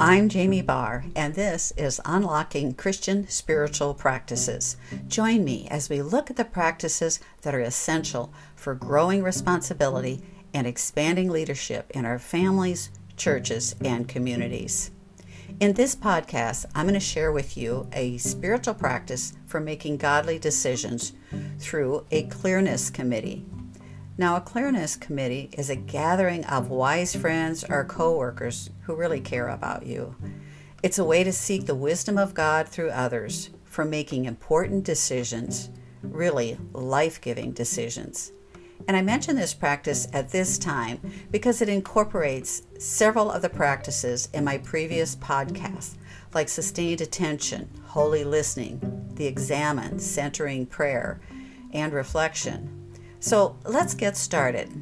I'm Jamie Barr, and this is Unlocking Christian Spiritual Practices. Join me as we look at the practices that are essential for growing responsibility and expanding leadership in our families, churches, and communities. In this podcast, I'm going to share with you a spiritual practice for making godly decisions through a clearness committee. Now, a clearness committee is a gathering of wise friends or co-workers who really care about you. It's a way to seek the wisdom of God through others for making important decisions, really life-giving decisions. And I mention this practice at this time because it incorporates several of the practices in my previous podcasts, like sustained attention, holy listening, the examine, centering prayer, and reflection. So let's get started.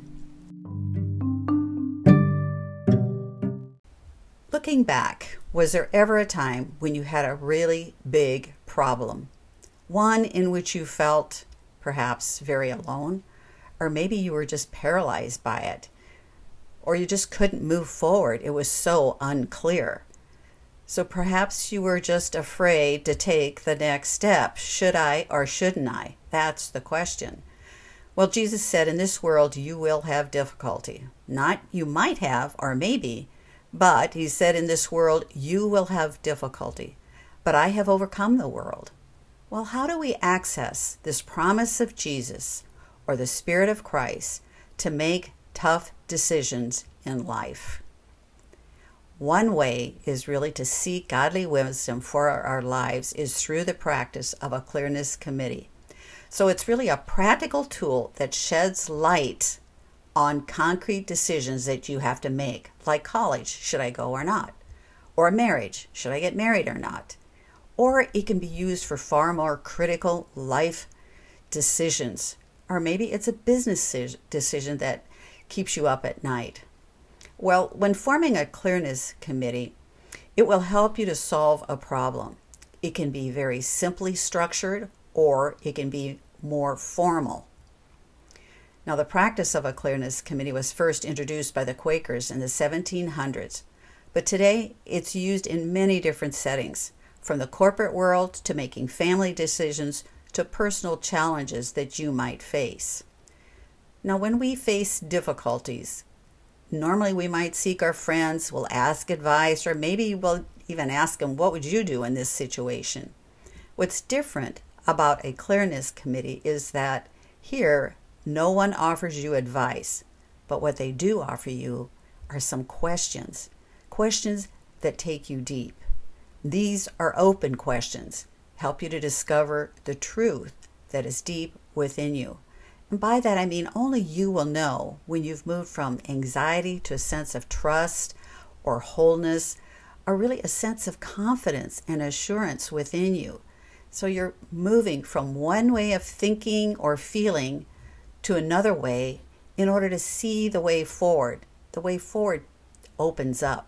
Looking back, was there ever a time when you had a really big problem? One in which you felt perhaps very alone, or maybe you were just paralyzed by it, or you just couldn't move forward. It was so unclear. So perhaps you were just afraid to take the next step. Should I or shouldn't I? That's the question. Well, Jesus said, in this world you will have difficulty. Not you might have, or maybe, but he said, in this world you will have difficulty. But I have overcome the world. Well, how do we access this promise of Jesus or the Spirit of Christ to make tough decisions in life? One way is really to seek godly wisdom for our lives is through the practice of a clearness committee. So it's really a practical tool that sheds light on concrete decisions that you have to make, like college, should I go or not? Or marriage, should I get married or not? Or it can be used for far more critical life decisions. Or maybe it's a business decision that keeps you up at night. Well, when forming a clearness committee, it will help you to solve a problem. It can be very simply structured, or it can be more formal. Now, the practice of a clearness committee was first introduced by the Quakers in the 1700s, but today it's used in many different settings, from the corporate world to making family decisions to personal challenges that you might face. Now, when we face difficulties, normally we might seek our friends, we'll ask advice, or maybe we'll even ask them, what would you do in this situation? What's different about a clearness committee is that here no one offers you advice, but what they do offer you are some questions that take you deep. These are open questions, help you to discover the truth that is deep within you. And by that I mean only you will know when you've moved from anxiety to a sense of trust or wholeness, or really a sense of confidence and assurance within you. So you're moving from one way of thinking or feeling to another way in order to see the way forward. The way forward opens up.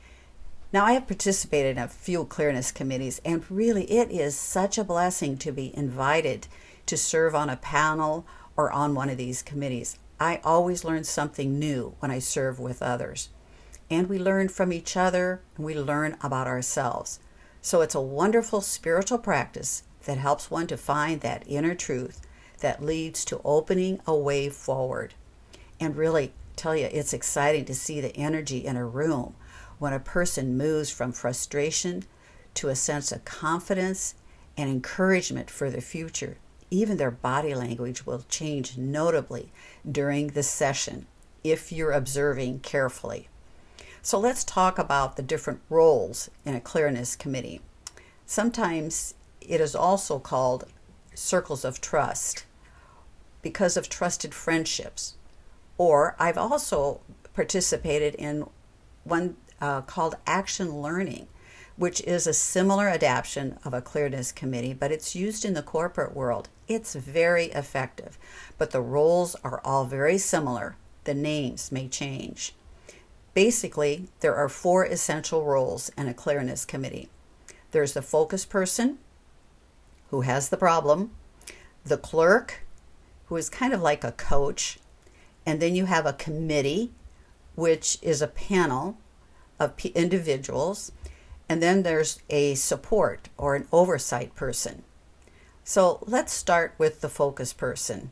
Now, I have participated in a few clearness committees, and really it is such a blessing to be invited to serve on a panel or on one of these committees. I always learn something new when I serve with others. And we learn from each other, and we learn about ourselves. So it's a wonderful spiritual practice that helps one to find that inner truth that leads to opening a way forward. And really, tell you, it's exciting to see the energy in a room when a person moves from frustration to a sense of confidence and encouragement for the future. Even their body language will change notably during the session if you're observing carefully. So let's talk about the different roles in a clearness committee. Sometimes it is also called circles of trust because of trusted friendships. Or I've also participated in one called action learning, which is a similar adaptation of a clearness committee, but it's used in the corporate world. It's very effective, but the roles are all very similar. The names may change. Basically, there are 4 essential roles in a clearness committee. There's the focus person, who has the problem, the clerk, who is kind of like a coach, and then you have a committee, which is a panel of individuals, And then there's a support or an oversight person. So let's start with the focus person.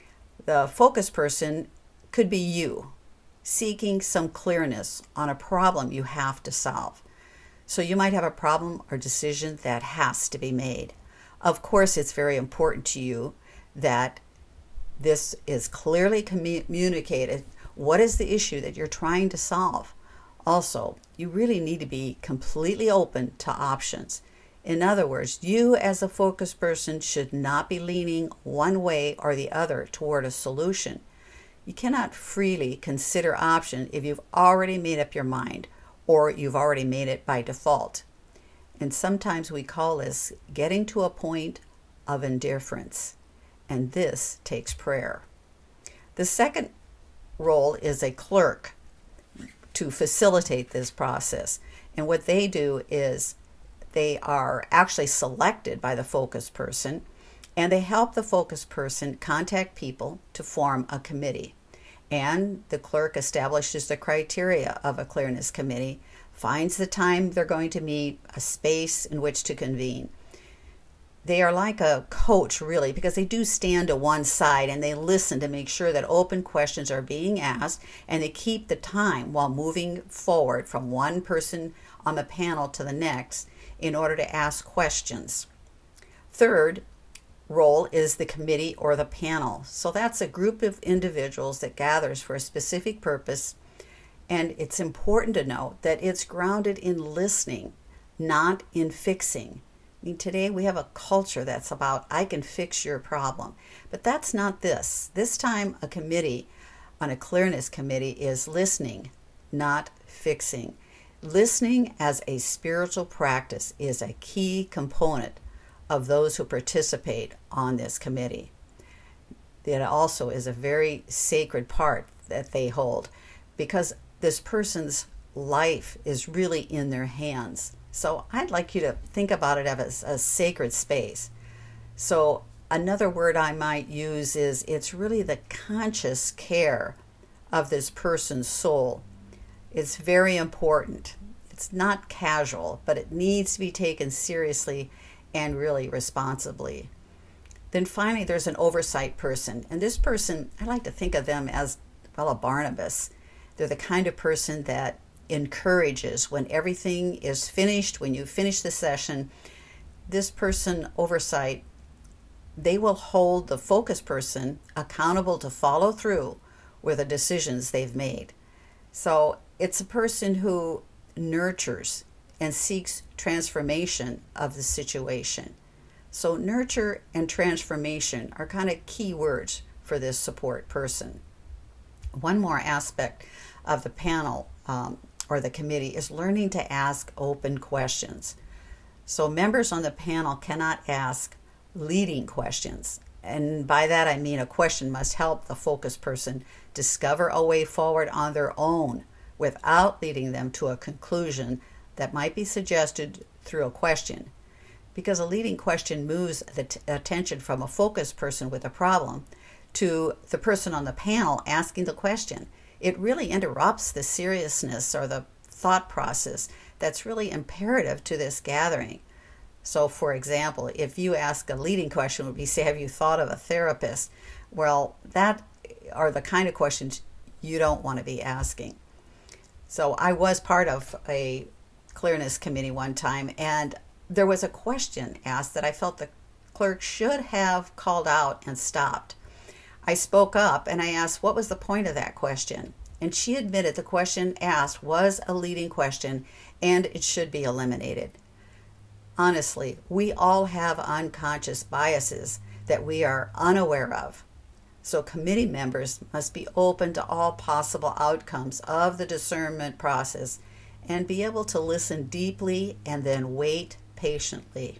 The focus person could be you, seeking some clearness on a problem you have to solve. So you might have a problem or decision that has to be made. Of course, it's very important to you that this is clearly communicated. What is the issue that you're trying to solve? Also, you really need to be completely open to options. In other words, you as a focus person should not be leaning one way or the other toward a solution. You cannot freely consider options if you've already made up your mind or you've already made it by default. And sometimes we call this getting to a point of indifference. And this takes prayer. The second role is a clerk to facilitate this process. And what they do is they are actually selected by the focus person, and they help the focus person contact people to form a committee. And the clerk establishes the criteria of a clearness committee, finds the time they're going to meet, a space in which to convene. They are like a coach, really, because they do stand to one side and they listen to make sure that open questions are being asked, and they keep the time while moving forward from one person on the panel to the next in order to ask questions. Third role is the committee or the panel. So that's a group of individuals that gathers for a specific purpose, and it's important to note that it's grounded in listening, not in fixing. I mean, today we have a culture that's about, I can fix your problem. But that's not this. This time a committee, on a clearness committee, is listening, not fixing. Listening as a spiritual practice is a key component of those who participate on this committee. It also is a very sacred part that they hold, because this person's life is really in their hands. So I'd like you to think about it as a sacred space. So another word I might use is it's really the conscious care of this person's soul. It's very important. It's not casual, but it needs to be taken seriously and really responsibly. Then finally, there's an oversight person. And this person, I like to think of them as, well, a Barnabas. They're the kind of person that encourages when everything is finished, when you finish the session. This person, oversight, they will hold the focus person accountable to follow through with the decisions they've made. So it's a person who nurtures and seeks transformation of the situation. So nurture and transformation are kind of key words for this support person. One more aspect of the panel or the committee is learning to ask open questions. So members on the panel cannot ask leading questions. And by that I mean a question must help the focus person discover a way forward on their own without leading them to a conclusion that might be suggested through a question. Because a leading question moves the attention from a focus person with a problem to the person on the panel asking the question. It really interrupts the seriousness or the thought process that's really imperative to this gathering. So, for example, if you ask a leading question, would be say, have you thought of a therapist? Well, that are the kind of questions you don't want to be asking. So I was part of a clearness committee one time, and there was a question asked that I felt the clerk should have called out and stopped. I spoke up and I asked, what was the point of that question? And she admitted the question asked was a leading question and it should be eliminated. Honestly, we all have unconscious biases that we are unaware of. So committee members must be open to all possible outcomes of the discernment process and be able to listen deeply and then wait patiently.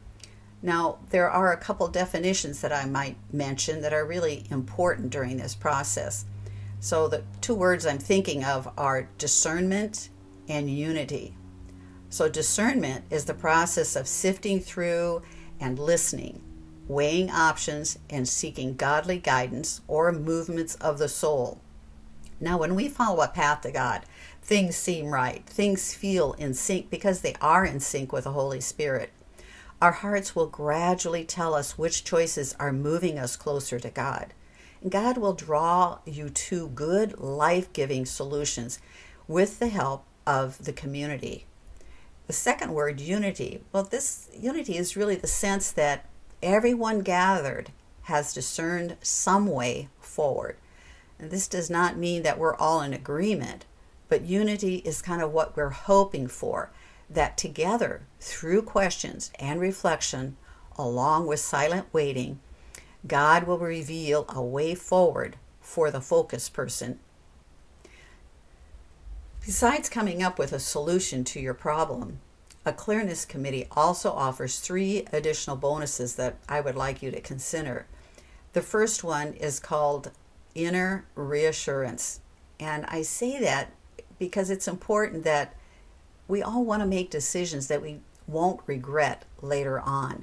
Now, there are a couple definitions that I might mention that are really important during this process. So the two words I'm thinking of are discernment and unity. So discernment is the process of sifting through and listening, weighing options, and seeking godly guidance or movements of the soul. Now, when we follow a path to God, things seem right. Things feel in sync because they are in sync with the Holy Spirit. Our hearts will gradually tell us which choices are moving us closer to God. And God will draw you to good, life-giving solutions with the help of the community. The second word, unity. Well, this unity is really the sense that everyone gathered has discerned some way forward. And this does not mean that we're all in agreement, but unity is kind of what we're hoping for, that together, through questions and reflection, along with silent waiting, God will reveal a way forward for the focus person. Besides coming up with a solution to your problem, a clearness committee also offers 3 additional bonuses that I would like you to consider. The first one is called inner reassurance. And I say that because it's important that we all want to make decisions that we won't regret later on.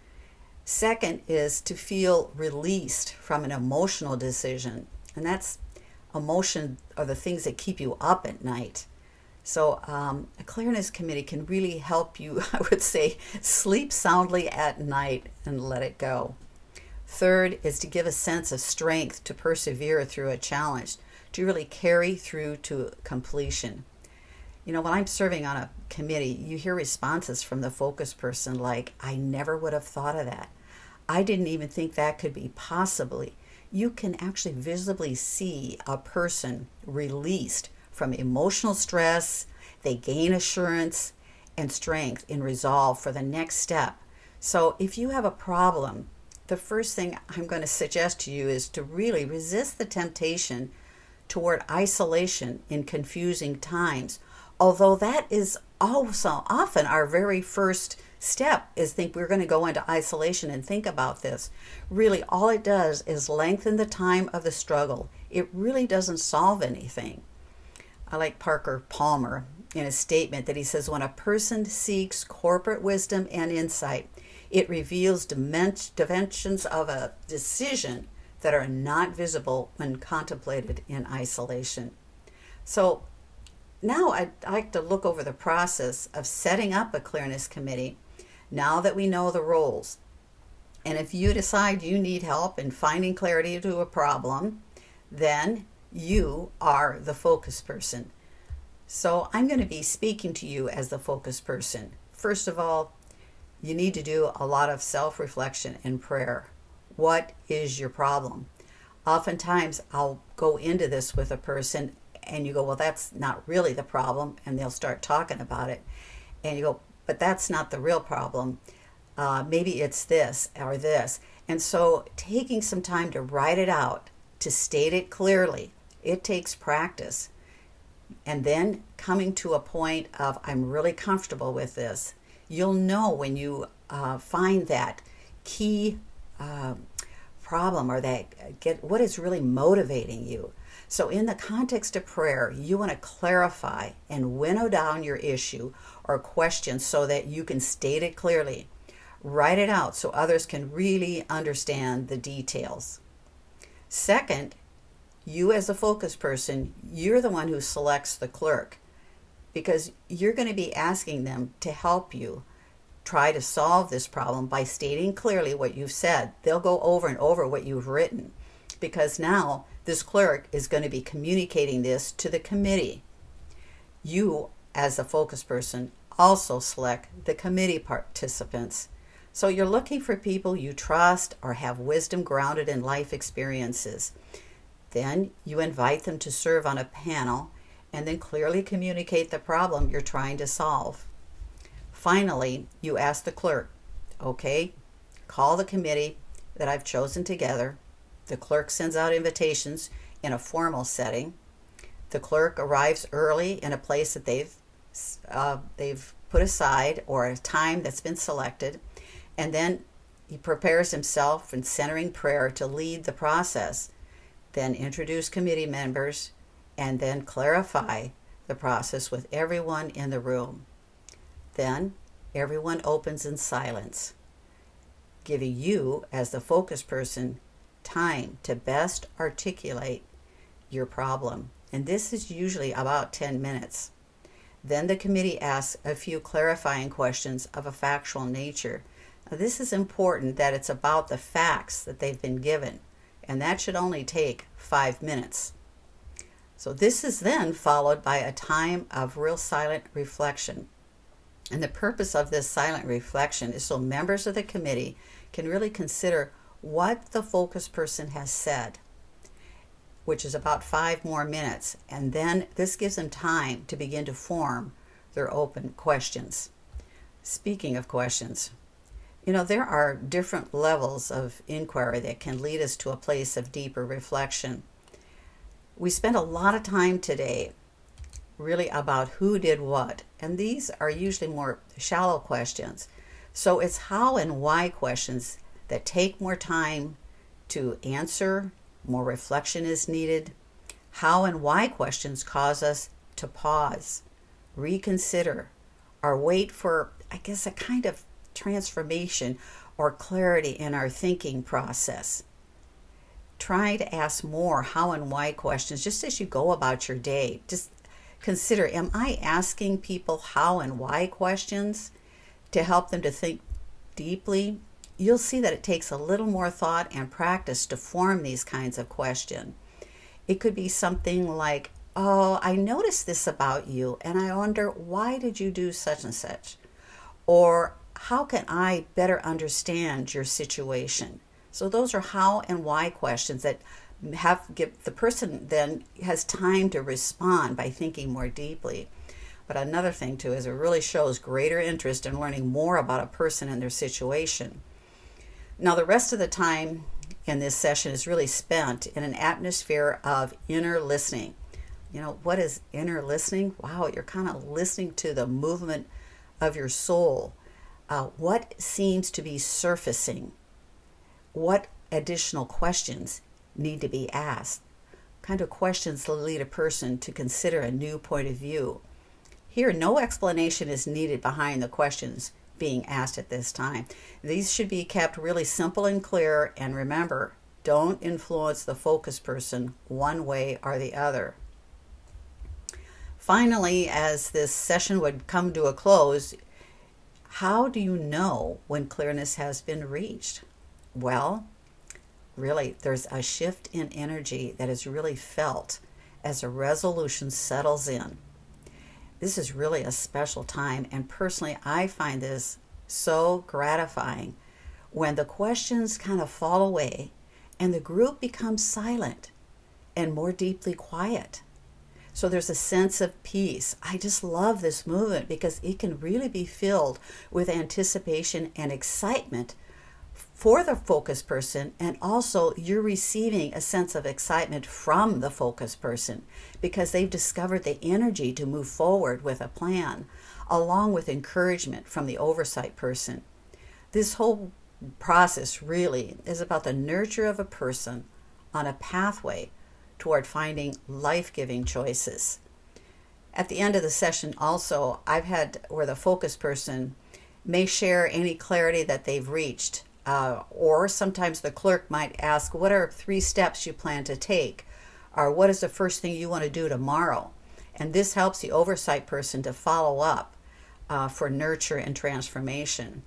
Second is to feel released from an emotional decision. And that's emotion are the things that keep you up at night. So a clearness committee can really help you, I would say, sleep soundly at night and let it go. Third is to give a sense of strength to persevere through a challenge, to really carry through to completion. You know, when I'm serving on a committee, you hear responses from the focus person like, I never would have thought of that. I didn't even think that could be possibly. You can actually visibly see a person released from emotional stress. They gain assurance and strength in resolve for the next step. So if you have a problem, the first thing I'm going to suggest to you is to really resist the temptation toward isolation in confusing times. Although that is also often our very first step, is think we're going to go into isolation and think about this. Really, all it does is lengthen the time of the struggle. It really doesn't solve anything. I like Parker Palmer in a statement that he says, when a person seeks corporate wisdom and insight, it reveals dimensions of a decision that are not visible when contemplated in isolation. So now I'd like to look over the process of setting up a clearness committee now that we know the roles. And if you decide you need help in finding clarity to a problem, then you are the focus person. So I'm going to be speaking to you as the focus person. First of all, you need to do a lot of self-reflection and prayer. What is your problem? Oftentimes I'll go into this with a person and you go, well, that's not really the problem. And they'll start talking about it. And you go, but that's not the real problem. Maybe it's this or this. And so taking some time to write it out, to state it clearly, it takes practice. And then coming to a point of, I'm really comfortable with this. You'll know when you find that key problem or that get what is really motivating you. So in the context of prayer, you want to clarify and winnow down your issue or question so that you can state it clearly. Write it out so others can really understand the details. Second, you as a focus person, you're the one who selects the clerk because you're going to be asking them to help you try to solve this problem by stating clearly what you've said. They'll go over and over what you've written because now this clerk is going to be communicating this to the committee. You, as a focus person, also select the committee participants. So you're looking for people you trust or have wisdom grounded in life experiences. Then you invite them to serve on a panel and then clearly communicate the problem you're trying to solve. Finally, you ask the clerk, okay, call the committee that I've chosen together. The clerk sends out invitations in a formal setting. The clerk arrives early in a place that they've put aside or a time that's been selected, and then he prepares himself in centering prayer to lead the process, then introduce committee members, and then clarify the process with everyone in the room. Then everyone opens in silence, giving you, as the focus person, time to best articulate your problem. and this is usually about 10 minutes. Then the committee asks a few clarifying questions of a factual nature. Now, this is important that it's about the facts that they've been given, and that should only take 5 minutes. So this is then followed by a time of real silent reflection. And the purpose of this silent reflection is so members of the committee can really consider what the focus person has said, which is about 5 more minutes. And then this gives them time to begin to form their open questions. Speaking of questions, there are different levels of inquiry that can lead us to a place of deeper reflection. We spend a lot of time today really about who did what, and these are usually more shallow questions. So it's how and why questions that take more time to answer, more reflection is needed. How and why questions cause us to pause, reconsider, or wait for, a kind of transformation or clarity in our thinking process. Try to ask more how and why questions just as you go about your day. Just consider, am I asking people how and why questions to help them to think deeply? You'll see that it takes a little more thought and practice to form these kinds of questions. It could be something like, oh, I noticed this about you, and I wonder, why did you do such and such? Or, how can I better understand your situation? So those are how and why questions that the person then has time to respond by thinking more deeply. But another thing too is it really shows greater interest in learning more about a person and their situation. Now the rest of the time in this session is really spent in an atmosphere of inner listening. What is inner listening? Wow, you're kind of listening to the movement of your soul. What seems to be surfacing? What additional questions need to be asked? What kind of questions lead a person to consider a new point of view? Here, no explanation is needed behind the questions being asked at this time. These should be kept really simple and clear, and remember, don't influence the focus person one way or the other. Finally, as this session would come to a close, how do you know when clearness has been reached? Well, really, there's a shift in energy that is really felt as a resolution settles in. This is really a special time, and personally, I find this so gratifying when the questions kind of fall away and the group becomes silent and more deeply quiet. So there's a sense of peace. I just love this movement because it can really be filled with anticipation and excitement for the focus person, and also you're receiving a sense of excitement from the focus person because they've discovered the energy to move forward with a plan, along with encouragement from the oversight person. This whole process really is about the nurture of a person on a pathway toward finding life-giving choices. At the end of the session also, I've had where the focus person may share any clarity that they've reached, or sometimes the clerk might ask, what are 3 steps you plan to take? Or what is the first thing you want to do tomorrow? And this helps the oversight person to follow up for nurture and transformation.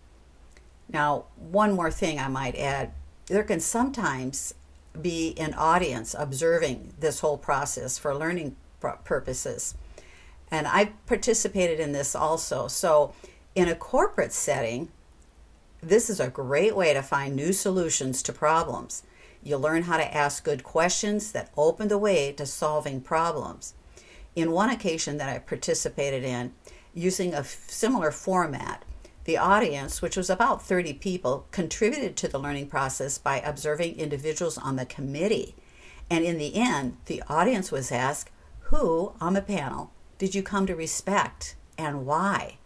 Now, one more thing I might add, there can sometimes be an audience observing this whole process for learning purposes. And I've participated in this also. So in a corporate setting, this is a great way to find new solutions to problems. You'll learn how to ask good questions that open the way to solving problems. In one occasion that I participated in, using a similar format, the audience, which was about 30 people, contributed to the learning process by observing individuals on the committee. And in the end, the audience was asked, who on the panel did you come to respect and why?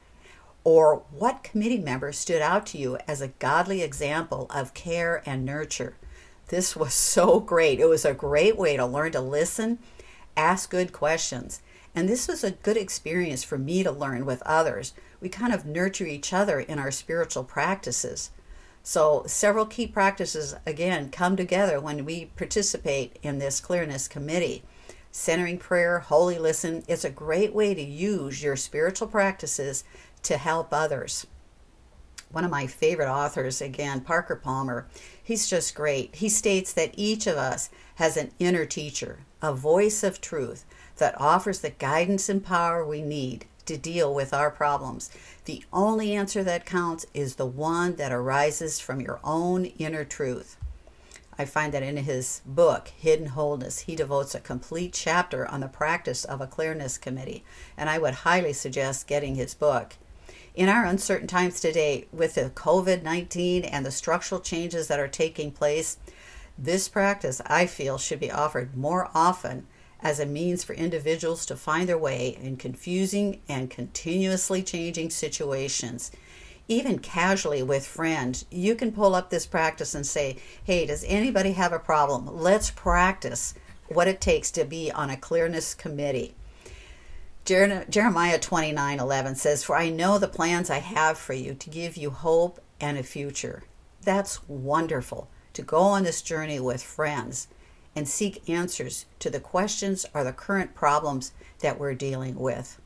Or what committee member stood out to you as a godly example of care and nurture? This was so great. It was a great way to learn to listen, ask good questions. And this was a good experience for me to learn with others. We kind of nurture each other in our spiritual practices. So several key practices, again, come together when we participate in this clearness committee. Centering prayer, holy listen, it's a great way to use your spiritual practices to help others. One of my favorite authors, again, Parker Palmer, he's just great. He states that each of us has an inner teacher, a voice of truth that offers the guidance and power we need to deal with our problems. The only answer that counts is the one that arises from your own inner truth. I find that in his book, Hidden Wholeness, he devotes a complete chapter on the practice of a clearness committee, and I would highly suggest getting his book. In our uncertain times today, with the COVID-19 and the structural changes that are taking place, this practice, I feel, should be offered more often as a means for individuals to find their way in confusing and continuously changing situations. Even casually with friends, you can pull up this practice and say, hey, does anybody have a problem? Let's practice what it takes to be on a clearness committee. Jeremiah 29:11 says, for I know the plans I have for you to give you hope and a future. That's wonderful, to go on this journey with friends and seek answers to the questions or the current problems that we're dealing with.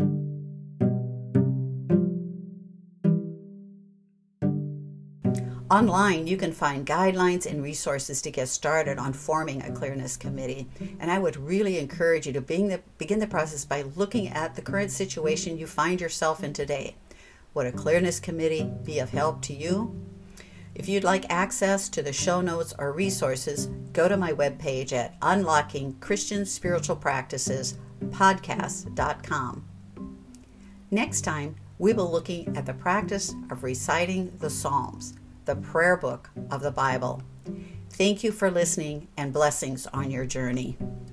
Online, you can find guidelines and resources to get started on forming a clearness committee. And I would really encourage you to begin the process by looking at the current situation you find yourself in today. Would a clearness committee be of help to you? If you'd like access to the show notes or resources, go to my webpage at unlockingchristianspiritualpracticespodcast.com. Next time, we will be looking at the practice of reciting the Psalms, the prayer book of the Bible. Thank you for listening, and blessings on your journey.